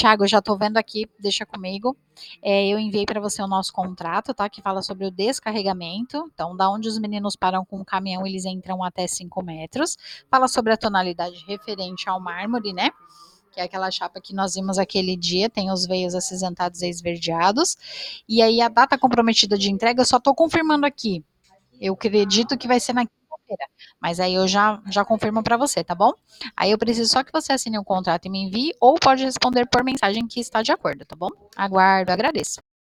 Thiago, eu já tô vendo aqui, deixa comigo. Eu enviei para você o nosso contrato, tá? Que fala sobre o descarregamento. Então, da onde os meninos param com o caminhão, eles entram até 5 metros. Fala sobre a tonalidade referente ao mármore, né? Que é aquela chapa que nós vimos aquele dia, tem os veios acinzentados e esverdeados. E aí a data comprometida de entrega, eu só tô confirmando aqui. Eu acredito que vai ser na quinta-feira, mas aí eu já confirmo para você, tá bom? Aí eu preciso só que você assine o contrato e me envie, ou pode responder por mensagem que está de acordo, tá bom? Aguardo, agradeço.